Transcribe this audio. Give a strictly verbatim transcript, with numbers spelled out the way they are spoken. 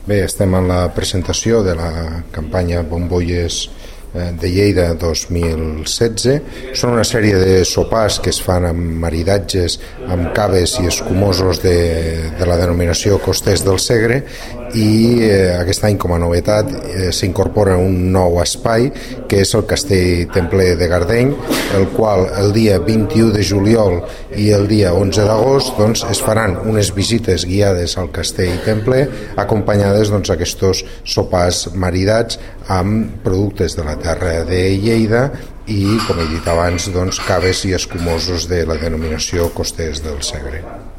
Bé, estem en la presentació de la campanya Bombolles de Lleida dos mil setze. Són una sèrie de sopars que es fan amb maridatges amb caves i escumosos de, de la denominació Costers del Segre, i eh, aquest any, com a novetat, eh, s'incorpora un nou espai que és el Castell Templer de Gardeny, el qual el dia vint-i-u de juliol i el dia onze d'agost doncs, es faran unes visites guiades al Castell Templer, acompanyades doncs, aquests sopars maridats amb productes de la terra de Lleida i, com he dit abans, doncs, caves i escumosos de la denominació Costers del Segre.